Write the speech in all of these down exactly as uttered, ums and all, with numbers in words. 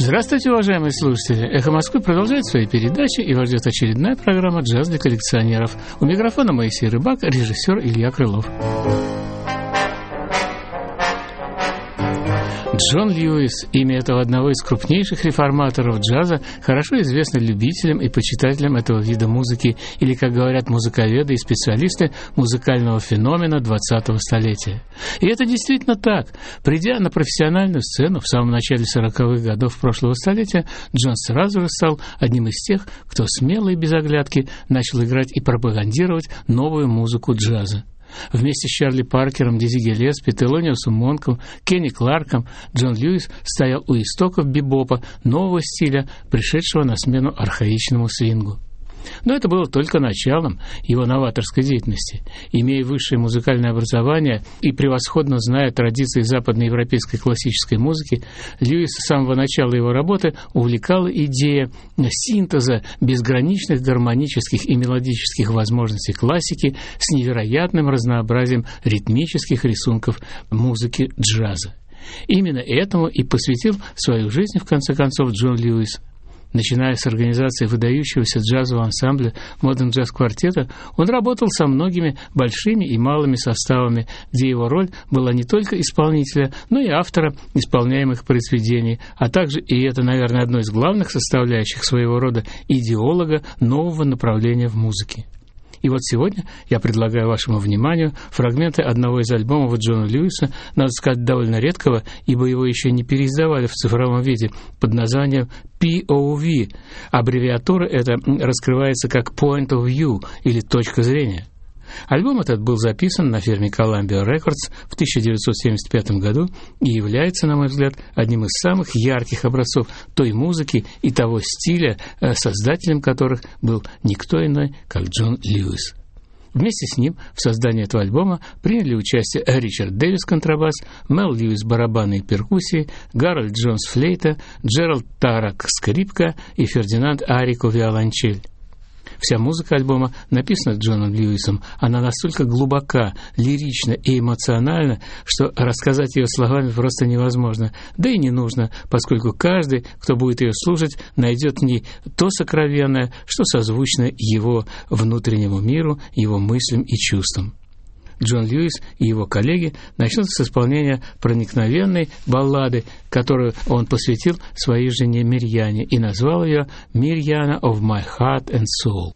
Здравствуйте, уважаемые слушатели! «Эхо Москвы» продолжает свои передачи, и вас ждет очередная программа «Джаз для коллекционеров». У микрофона Моисей Рыбак, режиссер Илья Крылов. Джон Льюис, имя этого одного из крупнейших реформаторов джаза, хорошо известно любителям и почитателям этого вида музыки, или, как говорят музыковеды и специалисты, музыкального феномена двадцатого столетия. И это действительно так. Придя на профессиональную сцену в самом начале сороковых годов прошлого столетия, Джон сразу же стал одним из тех, кто смело и без оглядки начал играть и пропагандировать новую музыку джаза. Вместе с Чарли Паркером, Дизи Гиллеспи, Телониусом Монком, Кенни Кларком Джон Льюис стоял у истоков бибопа, нового стиля, пришедшего на смену архаичному свингу. Но это было только началом его новаторской деятельности. Имея высшее музыкальное образование и превосходно зная традиции западноевропейской классической музыки, Льюис с самого начала его работы увлекала идея синтеза безграничных гармонических и мелодических возможностей классики с невероятным разнообразием ритмических рисунков музыки джаза. Именно этому и посвятил свою жизнь, в конце концов, Джон Льюис. Начиная с организации выдающегося джазового ансамбля Modern Jazz Quartet, он работал со многими большими и малыми составами, где его роль была не только исполнителя, но и автора исполняемых произведений, а также, и это, наверное, одно из главных составляющих своего рода, идеолога нового направления в музыке. И вот сегодня я предлагаю вашему вниманию фрагменты одного из альбомов Джона Льюиса, надо сказать, довольно редкого, ибо его еще не переиздавали в цифровом виде, под названием пи о ви. Аббревиатура эта раскрывается как Point of View, или «Точка зрения». Альбом этот был записан на фирме Columbia Records в тысяча девятьсот семьдесят пятом году и является, на мой взгляд, одним из самых ярких образцов той музыки и того стиля, создателем которых был никто иной, как Джон Льюис. Вместе с ним в создании этого альбома приняли участие Ричард Дэвис контрабас, Мел Льюис барабаны и перкуссии, Гарольд Джонс флейта, Джеральд Тарак скрипка и Фердинанд Арико виолончель. Вся музыка альбома написана Джоном Льюисом. Она настолько глубока, лирична и эмоциональна, что рассказать ее словами просто невозможно. Да и не нужно, поскольку каждый, кто будет ее слушать, найдет в ней то сокровенное, что созвучно его внутреннему миру, его мыслям и чувствам. Джон Льюис и его коллеги начнут с исполнения проникновенной баллады, которую он посвятил своей жене Мирьяне и назвал ее «Мирьяна of my heart and soul».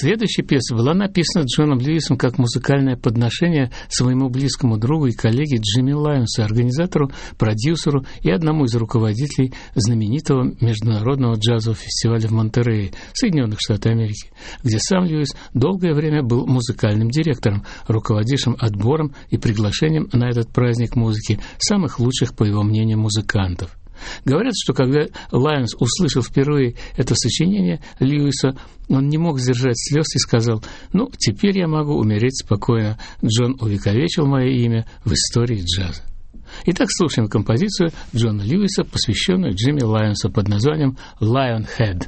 Следующая пьеса была написана Джоном Льюисом как музыкальное подношение своему близкому другу и коллеге Джимми Лайонсу, организатору, продюсеру и одному из руководителей знаменитого международного джазового фестиваля в Монтерее, Соединенных Штатах Америки, где сам Льюис долгое время был музыкальным директором, руководившим отбором и приглашением на этот праздник музыки самых лучших, по его мнению, музыкантов. Говорят, что когда Лайонс услышал впервые это сочинение Льюиса, он не мог сдержать слез и сказал: «Ну, теперь я могу умереть спокойно. Джон увековечил мое имя в истории джаза». Итак, слушаем композицию Джона Льюиса, посвященную Джимми Лайонсу под названием «Lionhead».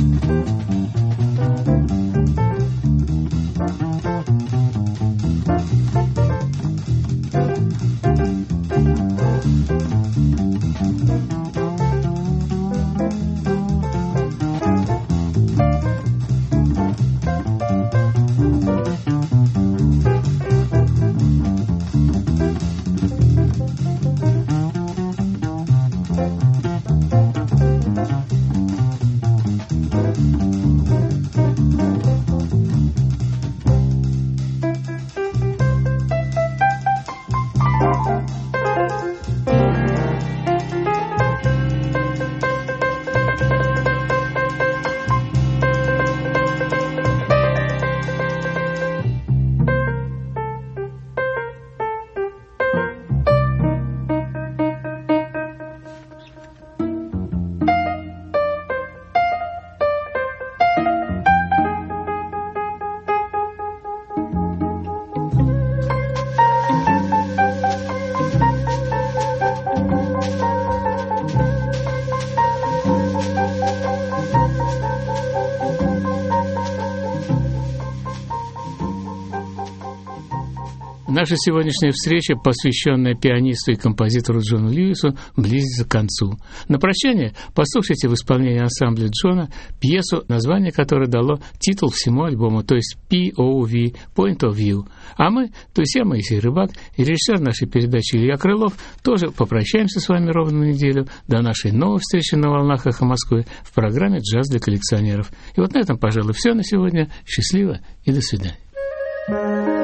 Наша сегодняшняя встреча, посвященная пианисту и композитору Джону Льюису, близится к концу. На прощание послушайте в исполнении ансамбля Джона пьесу, название которой дало титул всему альбому, то есть пи о ви, Point of View. А мы, то есть я, Моисей Рыбак, и режиссер нашей передачи Илья Крылов, тоже попрощаемся с вами ровно на неделю до нашей новой встречи на волнах «Эхо Москвы» в программе «Джаз для коллекционеров». И вот на этом, пожалуй, все на сегодня. Счастливо и до свидания.